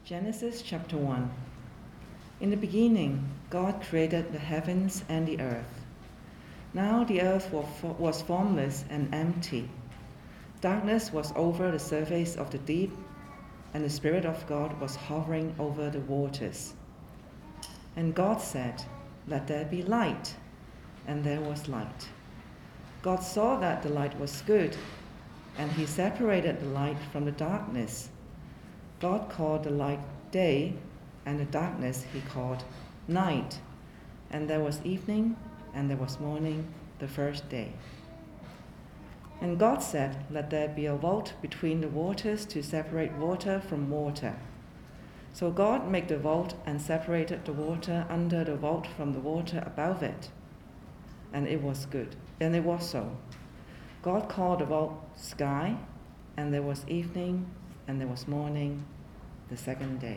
Genesis chapter 1. In the beginning, God created the heavens and the earth. Now the earth was formless and empty. Darkness was over the surface of the deep, and the Spirit of God was hovering over the waters. And God said, "Let there be light," and there was light. God saw that the light was good, and he separated the light from the darkness. God called the light day, and the darkness he called night. And there was evening, and there was morning, the first day. And God said, "Let there be a vault between the waters to separate water from water." So God made the vault and separated the water under the vault from the water above it. And it was good, and it was so. God called the vault sky, and there was evening, and there was morning, the second day.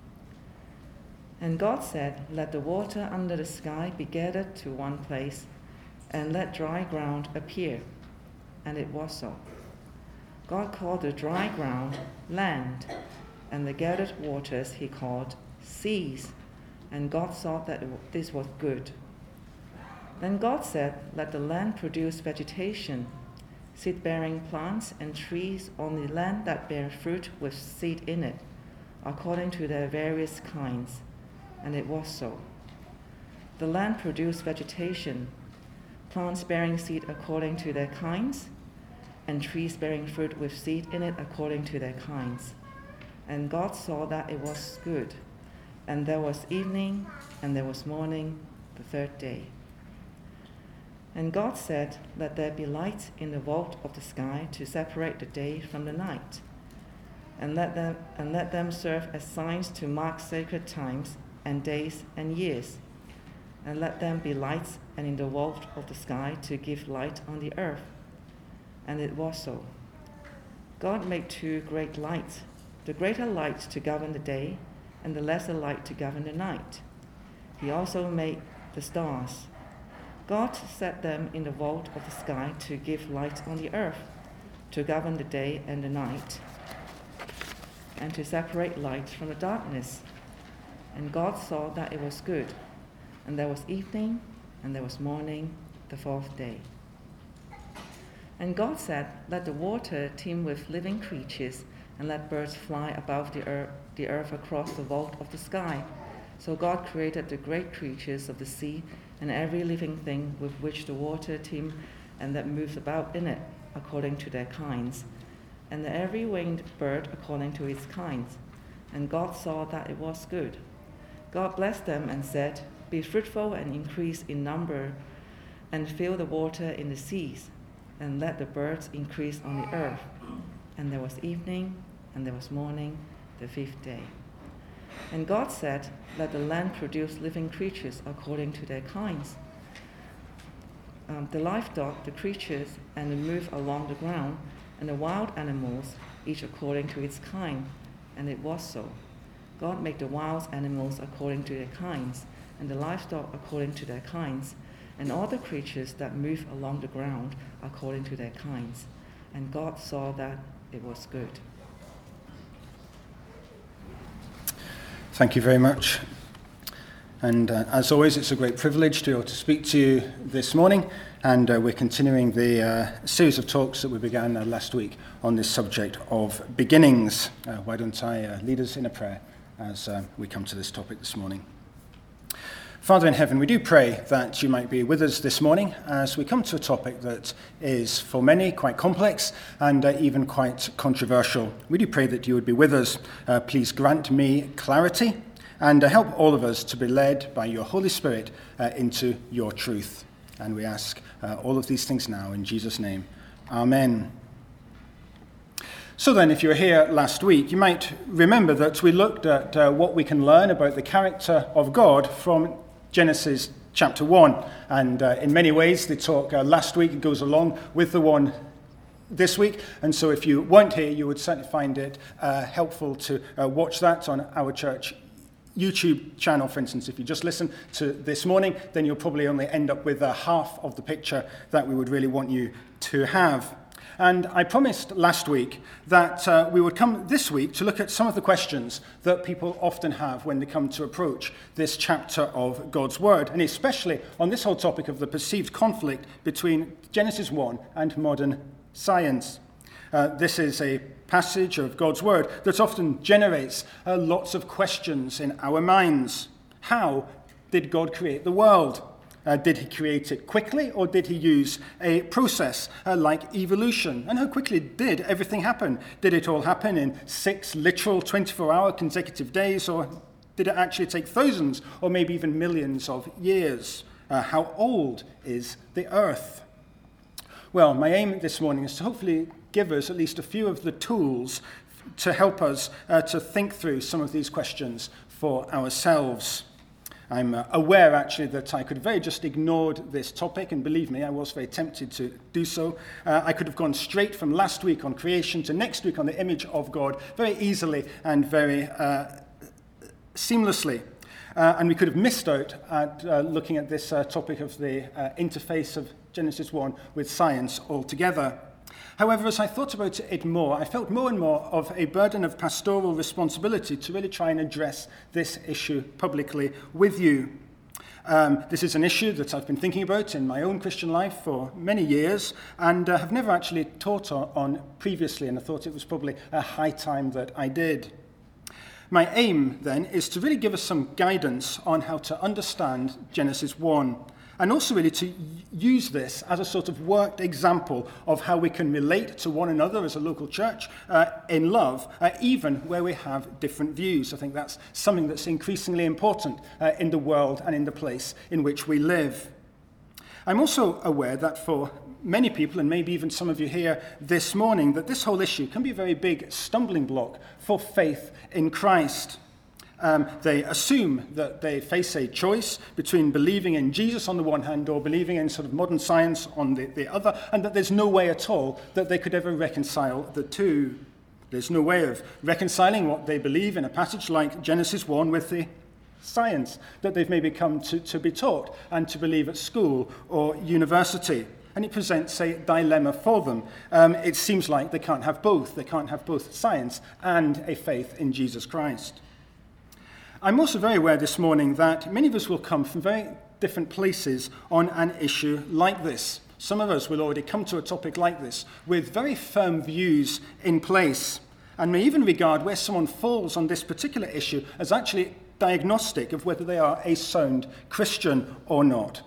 And God said, "Let the water under the sky be gathered to one place, and let dry ground appear." And it was so. God called the dry ground land, and the gathered waters he called seas. And God saw that this was good. Then God said, "Let the land produce vegetation, seed-bearing plants and trees on the land that bear fruit with seed in it, according to their various kinds." And it was so. The land produced vegetation, plants bearing seed according to their kinds, and trees bearing fruit with seed in it according to their kinds. And God saw that it was good. And there was evening, and there was morning, the third day. And God said, "Let there be light in the vault of the sky to separate the day from the night, and let them serve as signs to mark sacred times and days and years. And let them be lights and in the vault of the sky to give light on the earth." And it was so. God made two great lights, the greater light to govern the day, and the lesser light to govern the night. He also made the stars. God set them in the vault of the sky to give light on the earth, to govern the day and the night, and to separate light from the darkness. And God saw that it was good. And there was evening, and there was morning, the fourth day. And God said, "Let the water teem with living creatures, and let birds fly above the earth across the vault of the sky." So God created the great creatures of the sea, and every living thing with which the water teemed and that moves about in it, according to their kinds, and every winged bird according to its kinds. And God saw that it was good. God blessed them and said, "Be fruitful and increase in number, and fill the water in the seas, and let the birds increase on the earth." And there was evening, and there was morning, the fifth day. And God said, "Let the land produce living creatures according to their kinds, the livestock, the creatures, and the move along the ground, and the wild animals, each according to its kind." And it was so. God made the wild animals according to their kinds, and the livestock according to their kinds, and all the creatures that move along the ground according to their kinds. And God saw that it was good. Thank you very much. And as always, it's a great privilege to be able to speak to you this morning. And we're continuing the series of talks that we began last week on this subject of beginnings. Why don't I lead us in a prayer as we come to this topic this morning. Father in heaven, we do pray that you might be with us this morning as we come to a topic that is for many quite complex and even quite controversial. We do pray that you would be with us. Please grant me clarity and help all of us to be led by your Holy Spirit into your truth. And we ask all of these things now in Jesus' name. Amen. So then, if you were here last week, you might remember that we looked at what we can learn about the character of God from Genesis chapter 1. And in many ways, the talk last week goes along with the one this week. And so if you weren't here, you would certainly find it helpful to watch that on our church YouTube channel. For instance, if you just listen to this morning, then you'll probably only end up with half of the picture that we would really want you to have. And I promised last week that we would come this week to look at some of the questions that people often have when they come to approach this chapter of God's Word, and especially on this whole topic of the perceived conflict between Genesis 1 and modern science. This is a passage of God's Word that often generates lots of questions in our minds. How did God create the world? Did he create it quickly, or did he use a process like evolution? And how quickly did everything happen? Did it all happen in 6 literal 24-hour consecutive days, or did it actually take thousands or maybe even millions of years? How old is the earth? Well, my aim this morning is to hopefully give us at least a few of the tools to help us to think through some of these questions for ourselves. I'm aware, actually, that I could have very just ignored this topic, and believe me, I was very tempted to do so. I could have gone straight from last week on creation to next week on the image of God very easily and very seamlessly. And we could have missed out at looking at this topic of the interface of Genesis 1 with science altogether. However, as I thought about it more, I felt more and more of a burden of pastoral responsibility to really try and address this issue publicly with you. This is an issue that I've been thinking about in my own Christian life for many years and have never actually taught on previously, and I thought it was probably a high time that I did. My aim, then, is to really give us some guidance on how to understand Genesis 1, and also really to use this as a sort of worked example of how we can relate to one another as a local church in love, even where we have different views. I think that's something that's increasingly important in the world and in the place in which we live. I'm also aware that for many people, and maybe even some of you here this morning, that this whole issue can be a very big stumbling block for faith in Christ. They assume that they face a choice between believing in Jesus on the one hand or believing in sort of modern science on the other, and that there's no way at all that they could ever reconcile the two. There's no way of reconciling what they believe in a passage like Genesis 1 with the science that they've maybe come to be taught and to believe at school or university. And it presents a dilemma for them. It seems like they can't have both. They can't have both science and a faith in Jesus Christ. I'm also very aware this morning that many of us will come from very different places on an issue like this. Some of us will already come to a topic like this with very firm views in place, and may even regard where someone falls on this particular issue as actually diagnostic of whether they are a sound Christian or not.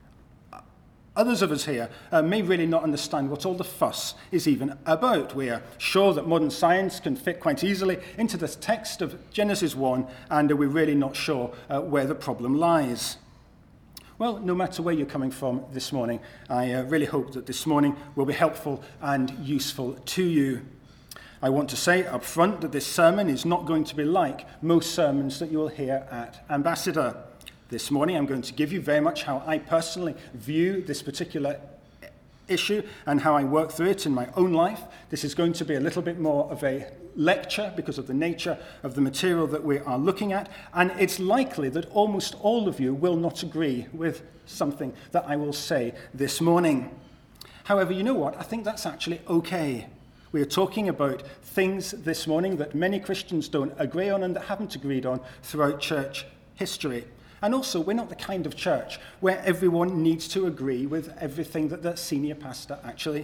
Others of us here may really not understand what all the fuss is even about. We are sure that modern science can fit quite easily into the text of Genesis 1, and we're really not sure where the problem lies. Well, no matter where you're coming from this morning, I really hope that this morning will be helpful and useful to you. I want to say up front that this sermon is not going to be like most sermons that you will hear at Ambassador. This morning, I'm going to give you very much how I personally view this particular issue and how I work through it in my own life. This is going to be a little bit more of a lecture because of the nature of the material that we are looking at, and it's likely that almost all of you will not agree with something that I will say this morning. However, you know what? I think that's actually okay. We are talking about things this morning that many Christians don't agree on and that haven't agreed on throughout church history. And also, we're not the kind of church where everyone needs to agree with everything that the senior pastor actually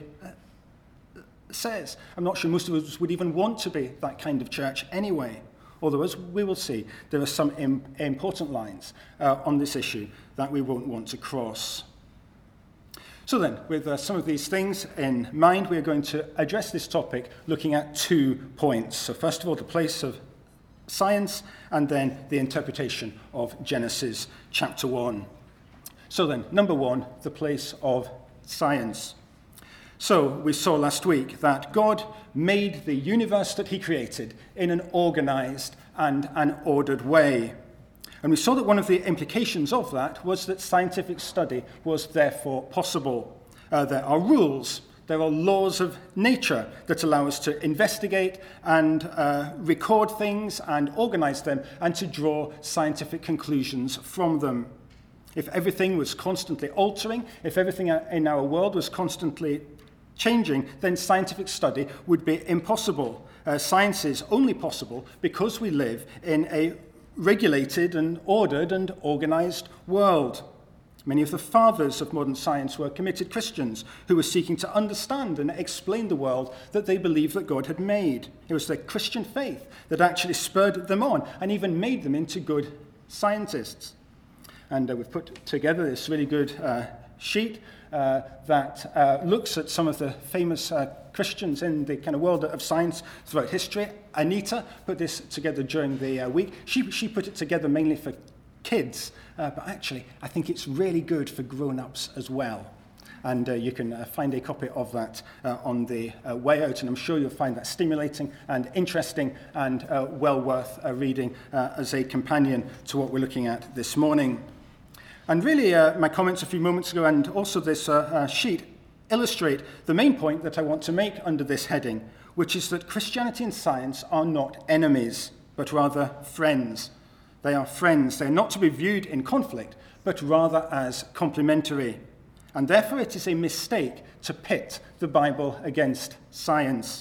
says. I'm not sure most of us would even want to be that kind of church anyway. Although, as we will see, there are some important lines on this issue that we won't want to cross. So then, with some of these things in mind, we are going to address this topic looking at 2 points. So first of all, the place of science, and then the interpretation of Genesis chapter 1. So then, number 1, the place of science. So we saw last week that God made the universe that he created in an organized and an ordered way. And we saw that one of the implications of that was that scientific study was therefore possible. There are rules. There are laws of nature that allow us to investigate and record things and organize them and to draw scientific conclusions from them. If everything was constantly altering, if everything in our world was constantly changing, then scientific study would be impossible. Science is only possible because we live in a regulated and ordered and organized world. Many of the fathers of modern science were committed Christians who were seeking to understand and explain the world that they believed that God had made. It was their Christian faith that actually spurred them on and even made them into good scientists. And we've put together this really good sheet that looks at some of the famous Christians in the kind of world of science throughout history. Anita put this together during the week. She put it together mainly for kids, but actually I think it's really good for grown-ups as well. And you can find a copy of that on the way out, and I'm sure you'll find that stimulating and interesting and well worth reading as a companion to what we're looking at this morning. And really, my comments a few moments ago and also this sheet illustrate the main point that I want to make under this heading, which is that Christianity and science are not enemies, but rather friends. They are friends. They're not to be viewed in conflict, but rather as complementary. And therefore, it is a mistake to pit the Bible against science.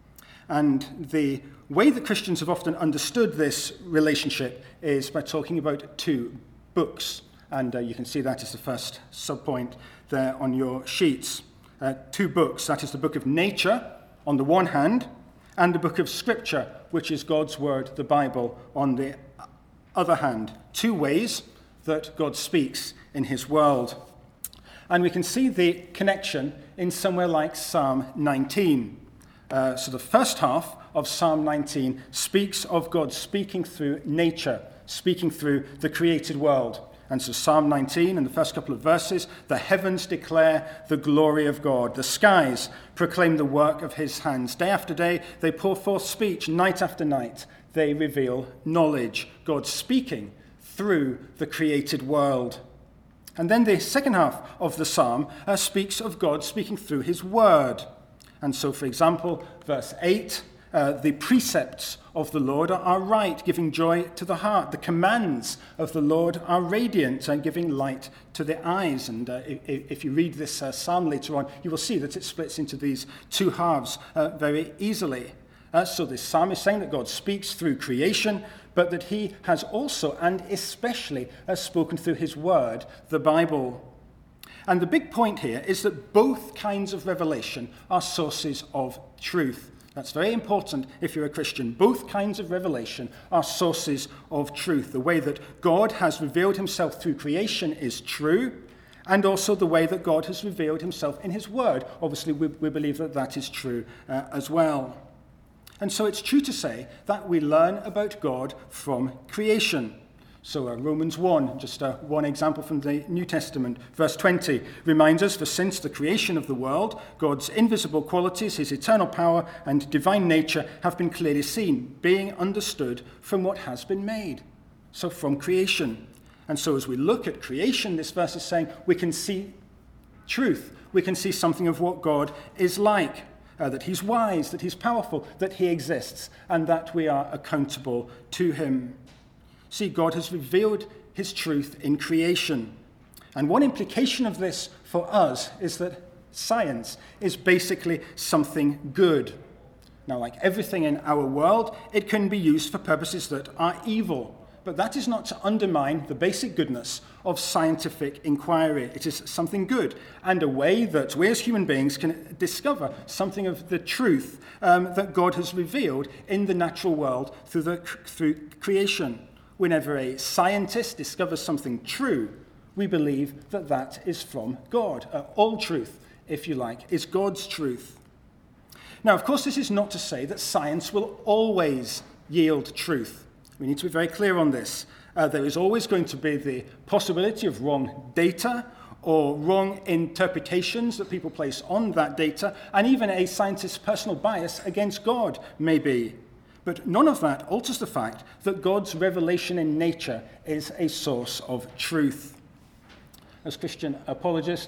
And the way that Christians have often understood this relationship is by talking about two books. And you can see that as the first subpoint there on your sheets. Two books, that is the book of nature on the one hand, and the book of Scripture, which is God's Word, the Bible, on the other hand. Two ways that God speaks in his world. And we can see the connection in somewhere like Psalm 19. So the first half of Psalm 19 speaks of God speaking through nature, speaking through the created world. And so Psalm 19, in the first couple of verses, the heavens declare the glory of God. The skies proclaim the work of his hands. Day after day, they pour forth speech. Night after night, they reveal knowledge. God speaking through the created world. And then the second half of the psalm speaks of God speaking through his word. And so, for example, verse 8, the precepts of the Lord are right, giving joy to the heart. The commands of the Lord are radiant and giving light to the eyes. And if you read this psalm later on, you will see that it splits into these two halves very easily. So this psalm is saying that God speaks through creation, but that he has also and especially spoken through his word, the Bible. And the big point here is that both kinds of revelation are sources of truth. That's very important if you're a Christian. Both kinds of revelation are sources of truth. The way that God has revealed himself through creation is true, and also the way that God has revealed himself in his word. Obviously, we believe that that is true as well. And so it's true to say that we learn about God from creation. So Romans 1, just one example from the New Testament, verse 20, reminds us, for since the creation of the world, God's invisible qualities, his eternal power and divine nature have been clearly seen, being understood from what has been made. So from creation. And so as we look at creation, this verse is saying we can see truth. We can see something of what God is like. That he's wise, that he's powerful, that he exists, and that we are accountable to him. See, God has revealed his truth in creation. And one implication of this for us is that science is basically something good. Now, like everything in our world, it can be used for purposes that are evil. But that is not to undermine the basic goodness of scientific inquiry. It is something good and a way that we as human beings can discover something of the truth that God has revealed in the natural world through creation. Whenever a scientist discovers something true, we believe that that is from God. All truth, if you like, is God's truth. Now, of course, this is not to say that science will always yield truth. We need to be very clear on this. There is always going to be the possibility of wrong data or wrong interpretations that people place on that data, and even a scientist's personal bias against God, maybe. But none of that alters the fact that God's revelation in nature is a source of truth. As Christian apologist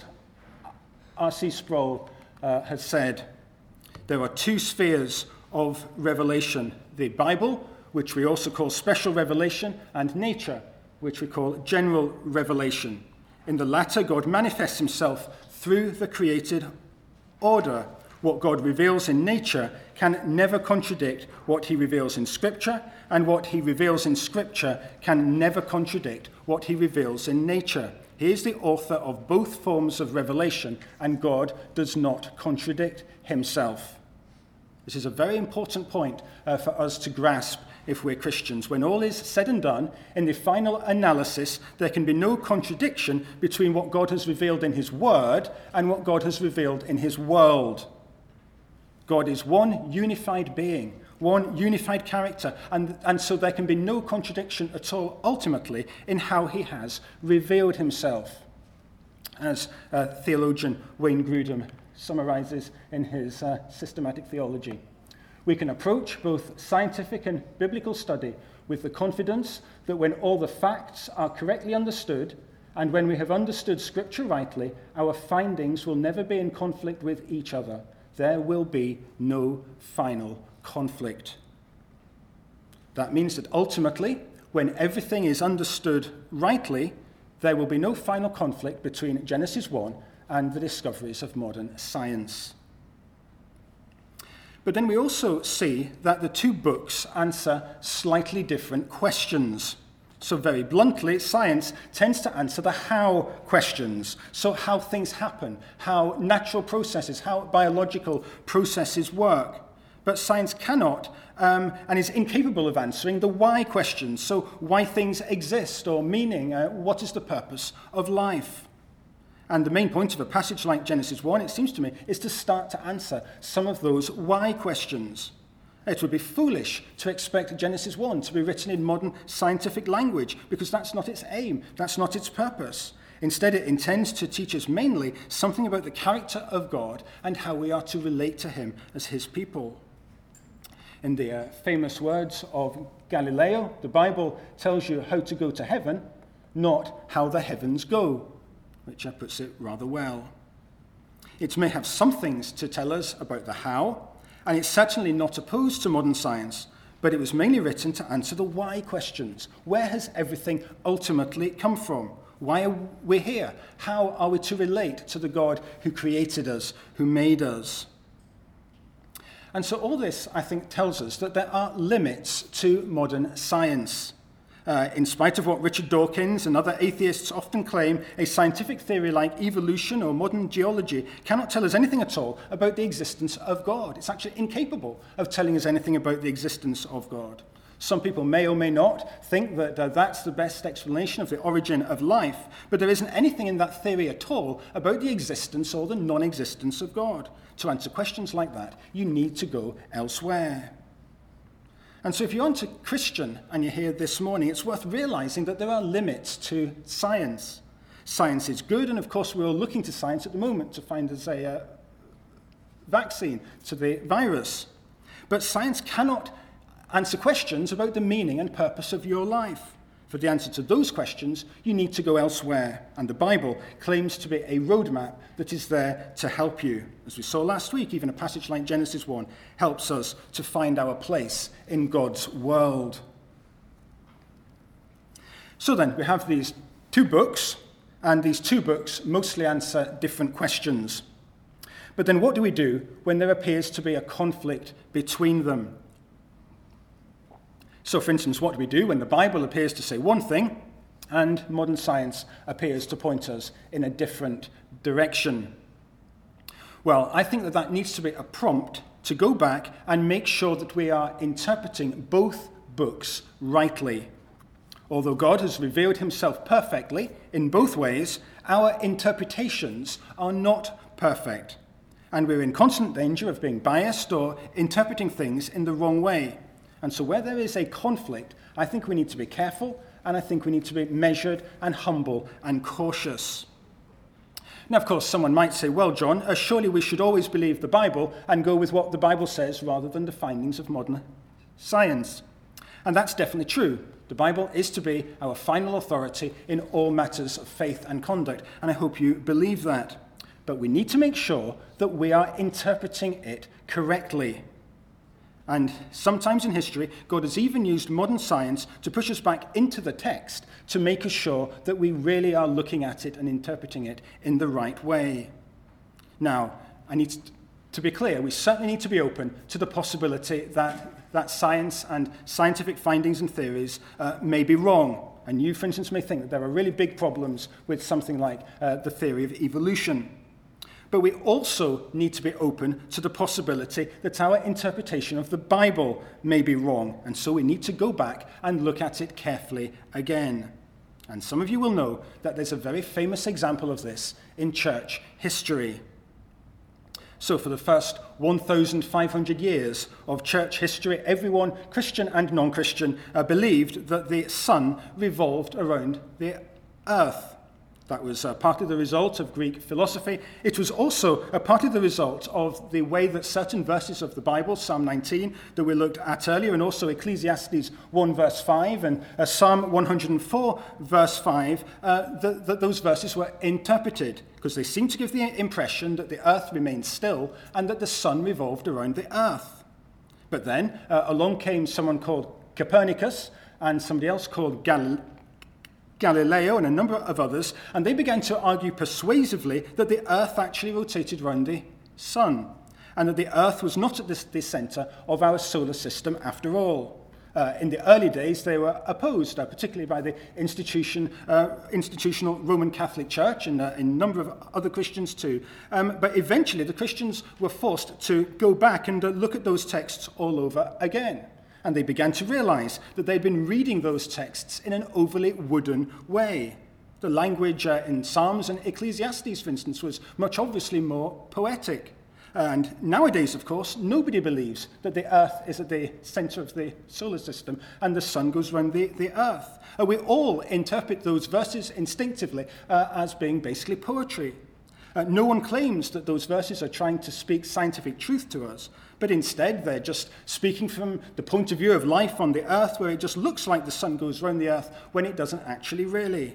R.C. Sproul has said, there are two spheres of revelation: the Bible, which we also call special revelation, and nature, which we call general revelation. In the latter, God manifests himself through the created order, what God reveals in nature can never contradict what he reveals in Scripture, and what he reveals in Scripture can never contradict what he reveals in nature. He is the author of both forms of revelation, and God does not contradict himself. This is a very important point for us to grasp if we're Christians. When all is said and done, in the final analysis, there can be no contradiction between what God has revealed in his word and what God has revealed in his world. God is one unified being, one unified character, and so there can be no contradiction at all, ultimately, in how he has revealed himself. As theologian Wayne Grudem summarizes in his systematic theology, we can approach both scientific and biblical study with the confidence that when all the facts are correctly understood, and when we have understood Scripture rightly, our findings will never be in conflict with each other. There will be no final conflict. That means that ultimately, when everything is understood rightly, there will be no final conflict between Genesis 1 and the discoveries of modern science. But then we also see that the two books answer slightly different questions. So very bluntly, science tends to answer the how questions. So how things happen, how natural processes, how biological processes work. But science cannot and is incapable of answering the why questions. So why things exist, or meaning, what is the purpose of life? And the main point of a passage like Genesis 1, it seems to me, is to start to answer some of those why questions. It would be foolish to expect Genesis 1 to be written in modern scientific language, because that's not its aim, that's not its purpose. Instead, it intends to teach us mainly something about the character of God and how we are to relate to him as his people. In the famous words of Galileo, the Bible tells you how to go to heaven, not how the heavens go, which puts it rather well. It may have some things to tell us about the how, and it's certainly not opposed to modern science, but it was mainly written to answer the why questions. Where has everything ultimately come from? Why are we here? How are we to relate to the God who created us, who made us? And so all this, I think, tells us that there are limits to modern science. In spite of what Richard Dawkins and other atheists often claim, a scientific theory like evolution or modern geology cannot tell us anything at all about the existence of God. It's actually incapable of telling us anything about the existence of God. Some people may or may not think that that's the best explanation of the origin of life, but there isn't anything in that theory at all about the existence or the non-existence of God. To answer questions like that, you need to go elsewhere. And so if you aren't a Christian and you're here this morning, it's worth realizing that there are limits to science. Science is good, and of course we're all looking to science at the moment to find us a vaccine to the virus. But science cannot answer questions about the meaning and purpose of your life. For the answer to those questions, you need to go elsewhere. And the Bible claims to be a roadmap that is there to help you. As we saw last week, even a passage like Genesis 1 helps us to find our place in God's world. So then, we have these two books, and these two books mostly answer different questions. But then what do we do when there appears to be a conflict between them? So, for instance, what do we do when the Bible appears to say one thing and modern science appears to point us in a different direction? Well, I think that needs to be a prompt to go back and make sure that we are interpreting both books rightly. Although God has revealed himself perfectly in both ways, our interpretations are not perfect. And we're in constant danger of being biased or interpreting things in the wrong way. And so where there is a conflict, I think we need to be careful, and I think we need to be measured and humble and cautious. Now, of course, someone might say, well, John, surely we should always believe the Bible and go with what the Bible says rather than the findings of modern science. And that's definitely true. The Bible is to be our final authority in all matters of faith and conduct, and I hope you believe that. But we need to make sure that we are interpreting it correctly. And sometimes in history, God has even used modern science to push us back into the text to make us sure that we really are looking at it and interpreting it in the right way. Now, I need to be clear, we certainly need to be open to the possibility that science and scientific findings and theories may be wrong. And you, for instance, may think that there are really big problems with something like the theory of evolution. But we also need to be open to the possibility that our interpretation of the Bible may be wrong. And so we need to go back and look at it carefully again. And some of you will know that there's a very famous example of this in church history. So for the first 1,500 years of church history, everyone, Christian and non-Christian, believed that the sun revolved around the earth. That was partly the result of Greek philosophy. It was also partly the result of the way that certain verses of the Bible, Psalm 19, that we looked at earlier, and also Ecclesiastes 1 verse 5 and Psalm 104 verse 5, that those verses were interpreted, because they seemed to give the impression that the earth remained still and that the sun revolved around the earth. But then along came someone called Copernicus and somebody else called Galileo and a number of others, and they began to argue persuasively that the earth actually rotated around the sun, and that the earth was not at the center of our solar system after all. In the early days, they were opposed, particularly by the institutional Roman Catholic Church and a number of other Christians too. But eventually, the Christians were forced to go back and look at those texts all over again. And they began to realize that they'd been reading those texts in an overly wooden way. The language in Psalms and Ecclesiastes, for instance, was much obviously more poetic. And nowadays, of course, nobody believes that the earth is at the center of the solar system and the sun goes around the earth. We all interpret those verses instinctively as being basically poetry. No one claims that those verses are trying to speak scientific truth to us, but instead they're just speaking from the point of view of life on the earth, where it just looks like the sun goes around the earth when it doesn't actually really.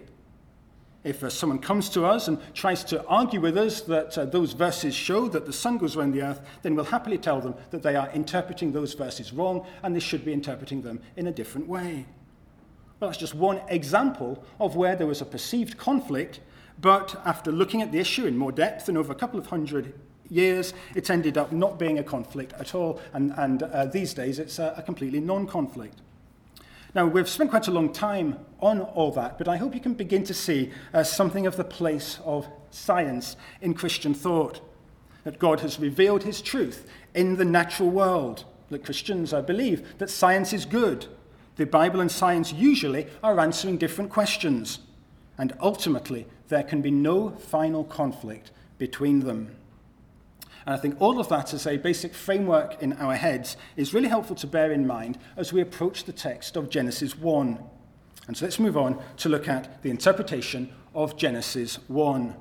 If someone comes to us and tries to argue with us that those verses show that the sun goes around the earth, then we'll happily tell them that they are interpreting those verses wrong and they should be interpreting them in a different way. Well, that's just one example of where there was a perceived conflict, but after looking at the issue in more depth and over a couple of hundred years, it's ended up not being a conflict at all, and these days it's a completely non-conflict. Now, we've spent quite a long time on all that, but I hope you can begin to see something of the place of science in Christian thought, that God has revealed his truth in the natural world, that Christians believe that science is good. The Bible and science usually are answering different questions, and ultimately there can be no final conflict between them. And I think all of that as a basic framework in our heads is really helpful to bear in mind as we approach the text of Genesis 1. And so let's move on to look at the interpretation of Genesis 1.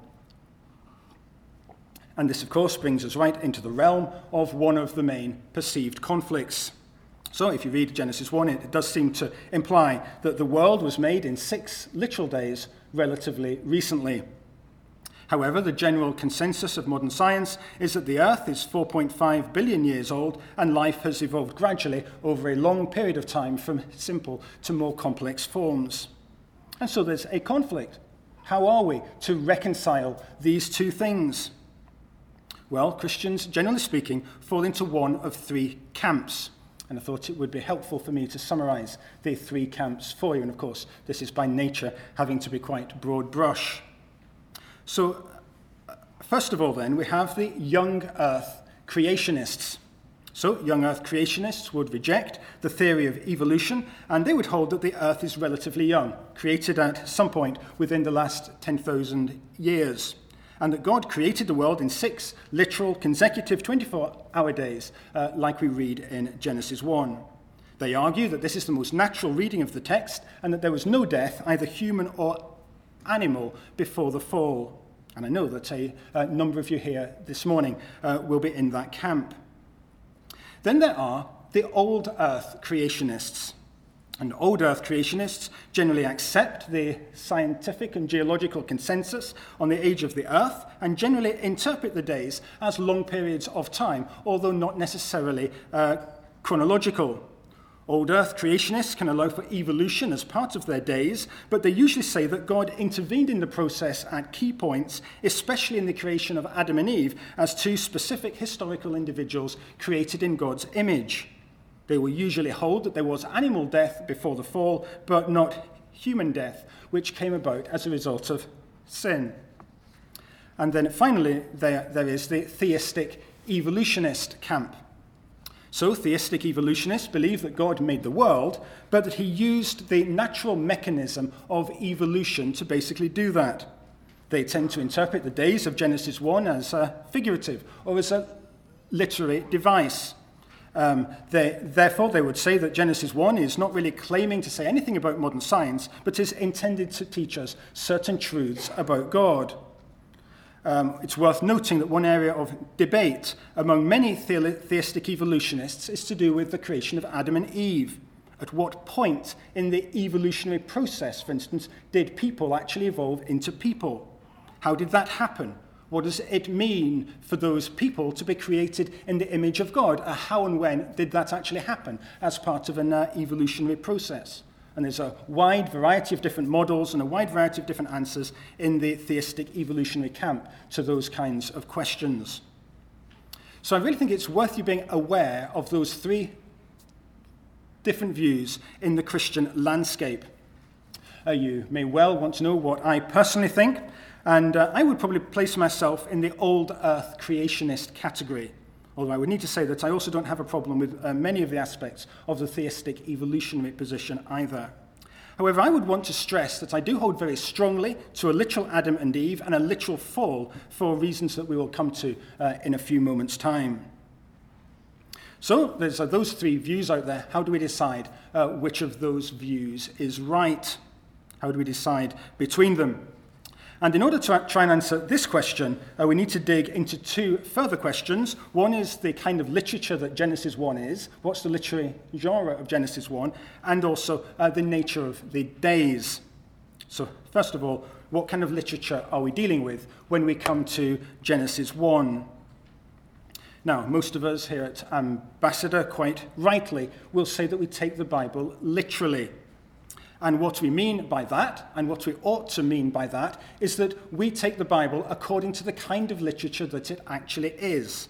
And this, of course, brings us right into the realm of one of the main perceived conflicts. So if you read Genesis 1, it does seem to imply that the world was made in 6 literal days relatively recently. However, the general consensus of modern science is that the Earth is 4.5 billion years old and life has evolved gradually over a long period of time from simple to more complex forms. And so there's a conflict. How are we to reconcile these two things? Well, Christians, generally speaking, fall into one of 3 camps. And I thought it would be helpful for me to summarize the 3 camps for you. And of course, this is by nature having to be quite broad brush. So, first of all then, we have the young earth creationists. So, young earth creationists would reject the theory of evolution, and they would hold that the earth is relatively young, created at some point within the last 10,000 years, and that God created the world in 6 literal, consecutive 24-hour days, like we read in Genesis 1. They argue that this is the most natural reading of the text, and that there was no death, either human or animal, before the fall. And I know that a number of you here this morning will be in that camp. Then there are the old earth creationists. And old earth creationists generally accept the scientific and geological consensus on the age of the earth and generally interpret the days as long periods of time, although not necessarily chronological. Old Earth creationists can allow for evolution as part of their days, but they usually say that God intervened in the process at key points, especially in the creation of Adam and Eve, as two specific historical individuals created in God's image. They will usually hold that there was animal death before the fall, but not human death, which came about as a result of sin. And then finally, there is the theistic evolutionist camp. So theistic evolutionists believe that God made the world, but that he used the natural mechanism of evolution to basically do that. They tend to interpret the days of Genesis 1 as figurative or as a literary device. Therefore, they would say that Genesis 1 is not really claiming to say anything about modern science, but is intended to teach us certain truths about God. It's worth noting that one area of debate among many theistic evolutionists is to do with the creation of Adam and Eve. At what point in the evolutionary process, for instance, did people actually evolve into people? How did that happen? What does it mean for those people to be created in the image of God? How and when did that actually happen as part of an evolutionary process? And there's a wide variety of different models and a wide variety of different answers in the theistic evolutionary camp to those kinds of questions. So I really think it's worth you being aware of those three different views in the Christian landscape. You may well want to know what I personally think, and I would probably place myself in the old earth creationist category. Although I would need to say that I also don't have a problem with many of the aspects of the theistic evolutionary position either. However, I would want to stress that I do hold very strongly to a literal Adam and Eve and a literal fall for reasons that we will come to in a few moments' time. So there's those three views out there. How do we decide which of those views is right? How do we decide between them? And in order to try and answer this question, we need to dig into two further questions. One is the kind of literature that Genesis 1 is. What's the literary genre of Genesis 1? And also the nature of the days. So first of all, what kind of literature are we dealing with when we come to Genesis 1? Now, most of us here at Ambassador, quite rightly, will say that we take the Bible literally. And what we mean by that, and what we ought to mean by that, is that we take the Bible according to the kind of literature that it actually is.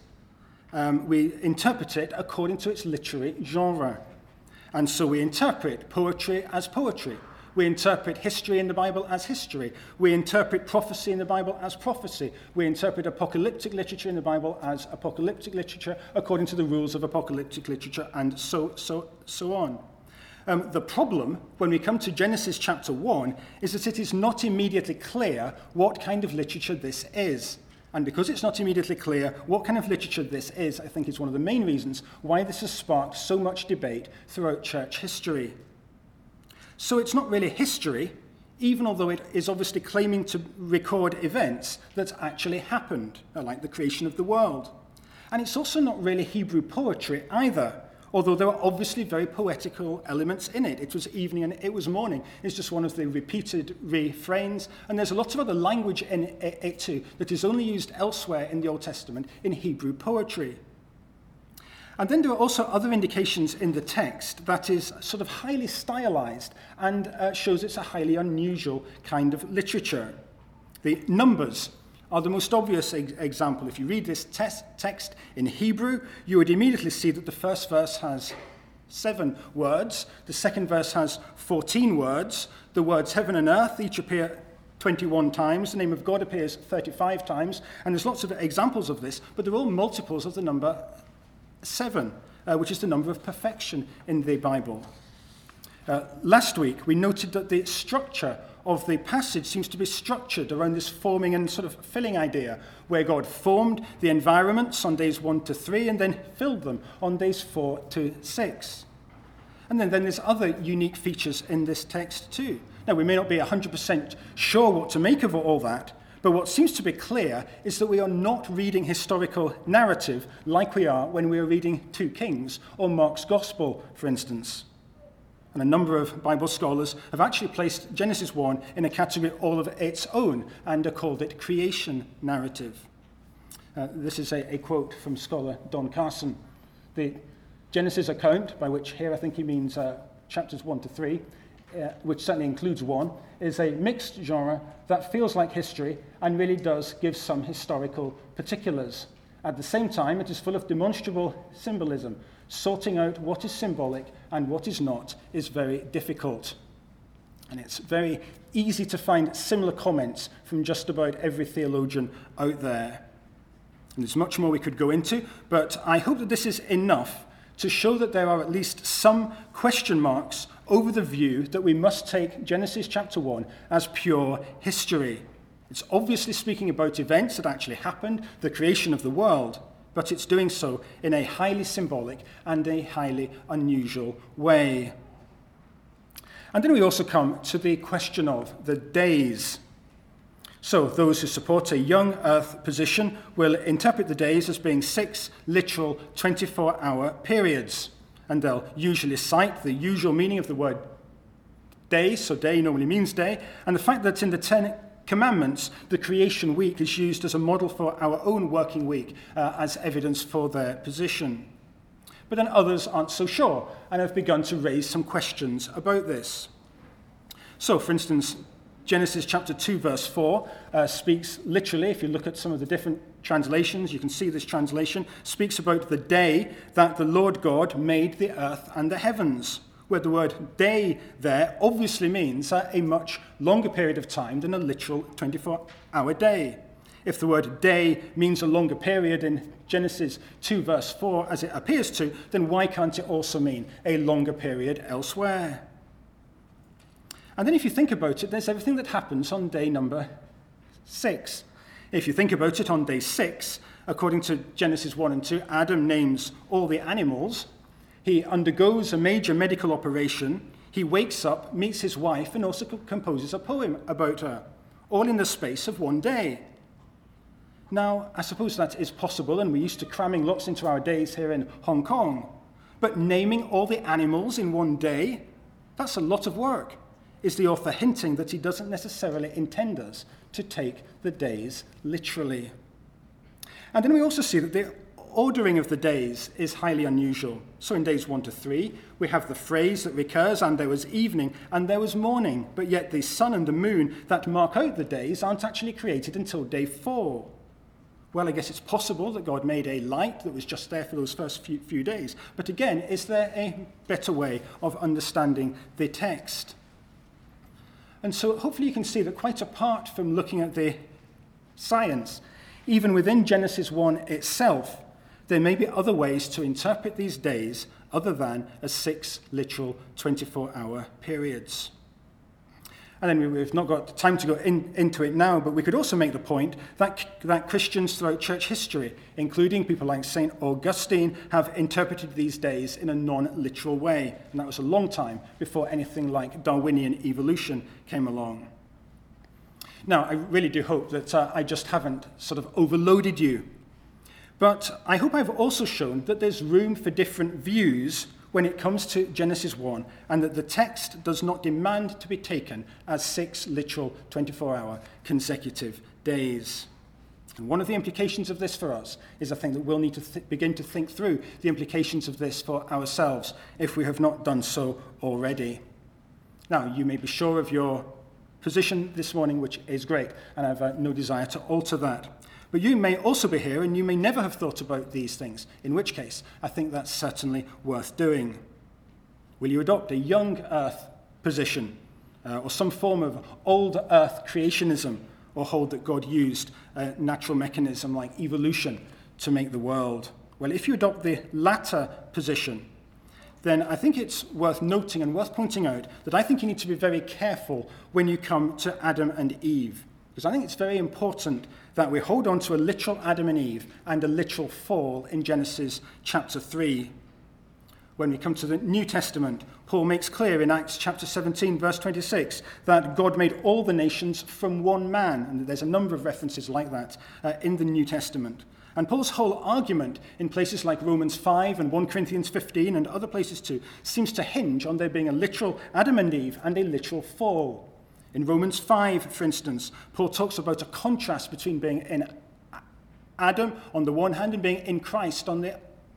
We interpret it according to its literary genre. And so we interpret poetry as poetry. We interpret history in the Bible as history. We interpret prophecy in the Bible as prophecy. We interpret apocalyptic literature in the Bible as apocalyptic literature according to the rules of apocalyptic literature, and so on. The problem, when we come to Genesis chapter 1, is that it is not immediately clear what kind of literature this is. And because it's not immediately clear what kind of literature this is, I think is one of the main reasons why this has sparked so much debate throughout church history. So it's not really history, even although it is obviously claiming to record events that actually happened, like the creation of the world. And it's also not really Hebrew poetry either, although there are obviously very poetical elements in it. It was evening and it was morning. It's just one of the repeated refrains. And there's a lot of other language in it too that is only used elsewhere in the Old Testament in Hebrew poetry. And then there are also other indications in the text that is sort of highly stylized and shows it's a highly unusual kind of literature. The numbers are the most obvious example. If you read this text in Hebrew, you would immediately see that the first verse has 7 words, the second verse has 14 words, the words heaven and earth each appear 21 times, the name of God appears 35 times, and there's lots of examples of this, but they're all multiples of the number 7, which is the number of perfection in the Bible. Last week, we noted that the structure of the passage seems to be structured around this forming and sort of filling idea, where God formed the environments on days 1 to 3 and then filled them on days 4 to 6. And then there's other unique features in this text too. Now, we may not be 100% sure what to make of all that, but what seems to be clear is that we are not reading historical narrative like we are when we are reading 2 Kings or Mark's Gospel, for instance. And a number of Bible scholars have actually placed Genesis 1 in a category all of its own and called it creation narrative. This is a quote from scholar Don Carson. The Genesis account, by which here I think he means chapters 1 to 3, which certainly includes 1, is a mixed genre that feels like history and really does give some historical particulars. At the same time, it is full of demonstrable symbolism. Sorting out what is symbolic and what is not is very difficult. And it's very easy to find similar comments from just about every theologian out there. And there's much more we could go into, but I hope that this is enough to show that there are at least some question marks over the view that we must take Genesis chapter 1 as pure history. It's obviously speaking about events that actually happened, the creation of the world, but it's doing so in a highly symbolic and a highly unusual way. And then we also come to the question of the days. So those who support a young earth position will interpret the days as being 6 literal 24-hour periods. And they'll usually cite the usual meaning of the word day, so day normally means day, and the fact that in the 10 Commandments, the creation week is used as a model for our own working week as evidence for their position. But then others aren't so sure and have begun to raise some questions about this. So, for instance, Genesis chapter 2, verse 4 speaks literally, if you look at some of the different translations, you can see this translation, speaks about the day that the Lord God made the earth and the heavens, where the word day there obviously means a much longer period of time than a literal 24-hour day. If the word day means a longer period in Genesis 2, verse 4, as it appears to, then why can't it also mean a longer period elsewhere? And then if you think about it, there's everything that happens on day number 6. If you think about it, on day 6, according to Genesis 1 and 2, Adam names all the animals. He undergoes a major medical operation. He wakes up, meets his wife, and also composes a poem about her, all in the space of one day. Now, I suppose that is possible, and we're used to cramming lots into our days here in Hong Kong. But naming all the animals in one day, that's a lot of work. Is the author hinting that he doesn't necessarily intend us to take the days literally? And then we also see that the ordering of the days is highly unusual. So in days 1 to 3, we have the phrase that recurs, and there was evening and there was morning, but yet the sun and the moon that mark out the days aren't actually created until day 4. Well, I guess it's possible that God made a light that was just there for those first few days. But again, is there a better way of understanding the text? And so hopefully you can see that quite apart from looking at the science, even within Genesis 1 itself, there may be other ways to interpret these days other than as 6 literal 24-hour periods. And then we've not got time to go into it now, but we could also make the point that Christians throughout church history, including people like St. Augustine, have interpreted these days in a non-literal way. And that was a long time before anything like Darwinian evolution came along. Now, I really do hope that I just haven't sort of overloaded you. But I hope I've also shown that there's room for different views when it comes to Genesis 1, and that the text does not demand to be taken as 6 literal 24-hour consecutive days. And one of the implications of this for us is I think that we'll need to begin to think through the implications of this for ourselves if we have not done so already. Now, you may be sure of your position this morning, which is great, and I have no desire to alter that. But you may also be here and you may never have thought about these things, in which case I think that's certainly worth doing. Will you adopt a young earth position or some form of old earth creationism, or hold that God used a natural mechanism like evolution to make the world? Well, if you adopt the latter position, then I think it's worth noting and worth pointing out that I think you need to be very careful when you come to Adam and Eve. Because I think it's very important that we hold on to a literal Adam and Eve and a literal fall in Genesis chapter 3. When we come to the New Testament, Paul makes clear in Acts chapter 17, verse 26, that God made all the nations from one man. And there's a number of references like that in the New Testament. And Paul's whole argument in places like Romans 5 and 1 Corinthians 15 and other places too seems to hinge on there being a literal Adam and Eve and a literal fall. In Romans 5, for instance, Paul talks about a contrast between being in Adam on the one hand and being in Christ on the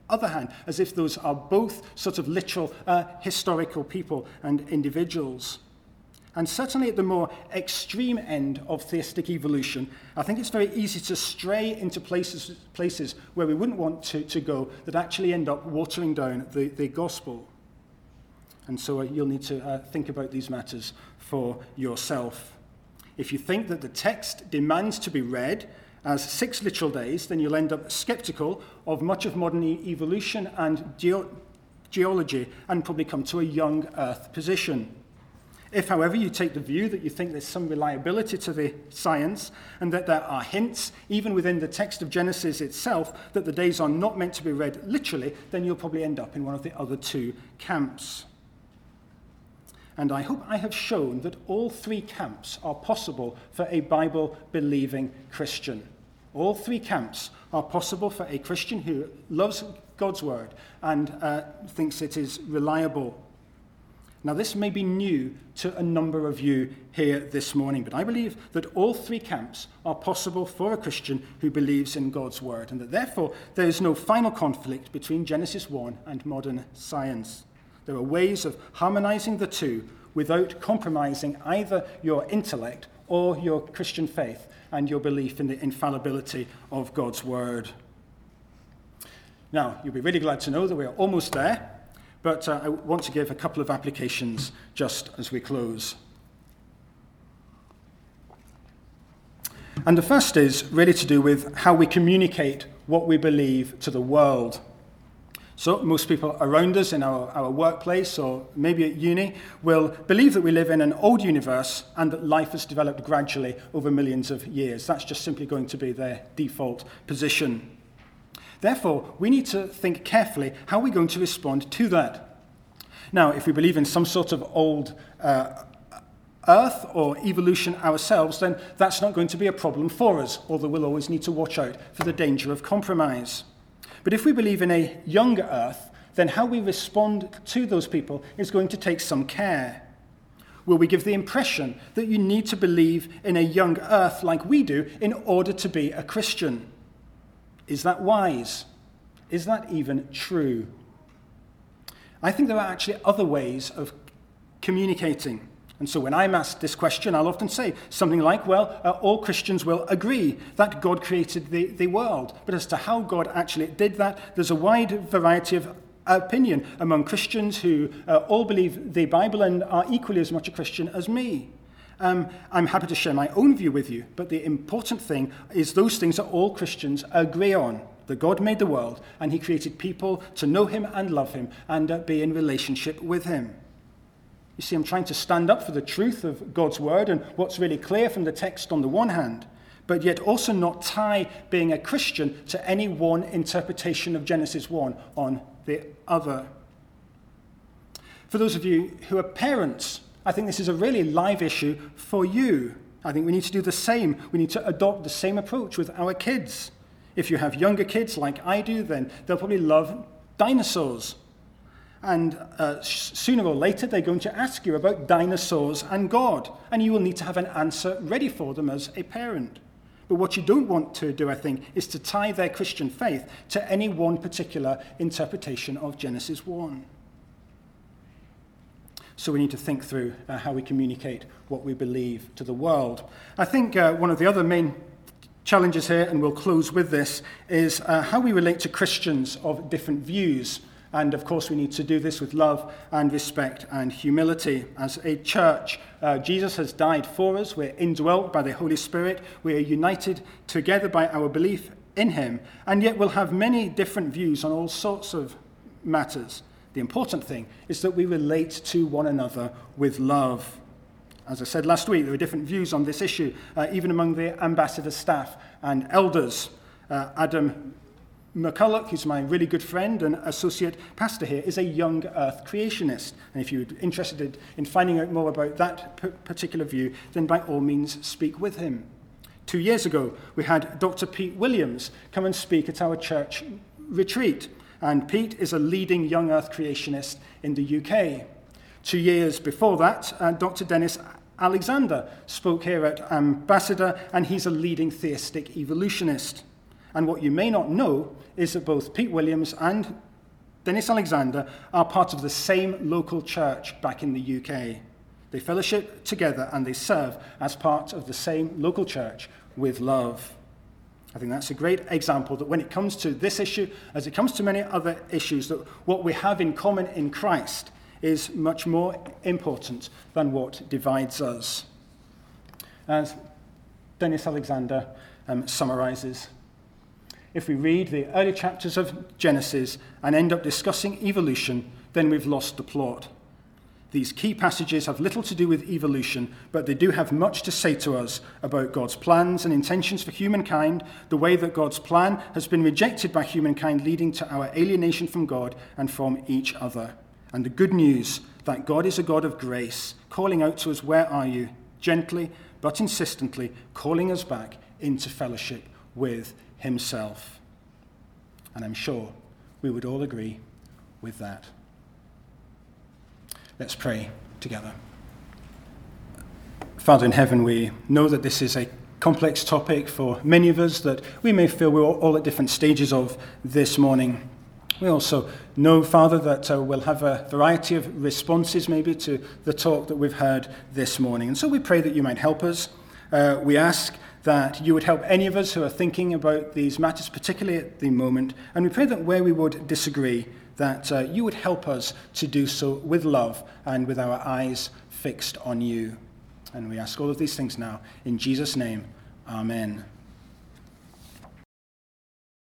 other hand, as if those are both sort of literal historical people and individuals. And certainly at the more extreme end of theistic evolution, I think it's very easy to stray into places where we wouldn't want to go that actually end up watering down the gospel. And so you'll need to think about these matters for yourself. If you think that the text demands to be read as 6 literal days, then you'll end up skeptical of much of modern evolution and geology and probably come to a young earth position. If, however, you take the view that you think there's some reliability to the science and that there are hints, even within the text of Genesis itself, that the days are not meant to be read literally, then you'll probably end up in one of the other 2 camps. And I hope I have shown that all 3 camps are possible for a Bible-believing Christian. All 3 camps are possible for a Christian who loves God's word and thinks it is reliable. Now, this may be new to a number of you here this morning, but I believe that all 3 camps are possible for a Christian who believes in God's word, and that therefore there is no final conflict between Genesis 1 and modern science. There are ways of harmonizing the 2 without compromising either your intellect or your Christian faith and your belief in the infallibility of God's word. Now, you'll be really glad to know that we are almost there. But I want to give a couple of applications just as we close. And the first is really to do with how we communicate what we believe to the world. So most people around us in our workplace or maybe at uni will believe that we live in an old universe and that life has developed gradually over millions of years. That's just simply going to be their default position. Therefore, we need to think carefully how we're going to respond to that. Now, if we believe in some sort of old Earth or evolution ourselves, then that's not going to be a problem for us, although we'll always need to watch out for the danger of compromise. But if we believe in a younger Earth, then how we respond to those people is going to take some care. Will we give the impression that you need to believe in a young Earth like we do in order to be a Christian? Is that wise? Is that even true? I think there are actually other ways of communicating. And so when I'm asked this question, I'll often say something like, well, all Christians will agree that God created the world. But as to how God actually did that, there's a wide variety of opinion among Christians who all believe the Bible and are equally as much a Christian as me. I'm happy to share my own view with you, but the important thing is those things that all Christians agree on. That God made the world, and he created people to know him and love him and be in relationship with him. You see, I'm trying to stand up for the truth of God's word and what's really clear from the text on the one hand, but yet also not tie being a Christian to any one interpretation of Genesis 1 on the other. For those of you who are parents, I think this is a really live issue for you. I think we need to do the same. We need to adopt the same approach with our kids. If you have younger kids like I do, then they'll probably love dinosaurs. And sooner or later, they're going to ask you about dinosaurs and God. And you will need to have an answer ready for them as a parent. But what you don't want to do, I think, is to tie their Christian faith to any one particular interpretation of Genesis 1. So we need to think through how we communicate what we believe to the world. I think one of the other main challenges here, and we'll close with this, is how we relate to Christians of different views. And of course, we need to do this with love and respect and humility. As a church, Jesus has died for us. We're indwelt by the Holy Spirit. We are united together by our belief in him. And yet we'll have many different views on all sorts of matters. The important thing is that we relate to one another with love. As I said last week, there are different views on this issue, even among the ambassador staff and elders. Adam McCulloch, who's my really good friend and associate pastor here, is a young earth creationist. And if you're interested in finding out more about that particular view, then by all means speak with him. 2 years ago, we had Dr. Pete Williams come and speak at our church retreat. And Pete is a leading young earth creationist in the UK. 2 years before that, Dr. Dennis Alexander spoke here at Ambassador, and he's a leading theistic evolutionist. And what you may not know is that both Pete Williams and Dennis Alexander are part of the same local church back in the UK. They fellowship together and they serve as part of the same local church with love. I think that's a great example that when it comes to this issue, as it comes to many other issues, that what we have in common in Christ is much more important than what divides us. As Dennis Alexander summarizes, if we read the early chapters of Genesis and end up discussing evolution, then we've lost the plot. These key passages have little to do with evolution, but they do have much to say to us about God's plans and intentions for humankind, the way that God's plan has been rejected by humankind, leading to our alienation from God and from each other. And the good news that God is a God of grace, calling out to us, where are you? Gently but insistently calling us back into fellowship with himself. And I'm sure we would all agree with that. Let's pray together. Father in heaven, we know that this is a complex topic for many of us that we may feel we're all at different stages of this morning. We also know, Father, that we'll have a variety of responses maybe to the talk that we've heard this morning. And so we pray that you might help us. We ask that you would help any of us who are thinking about these matters, particularly at the moment. And we pray that where we would disagree, that you would help us to do so with love and with our eyes fixed on you. And we ask all of these things now in Jesus' name. Amen.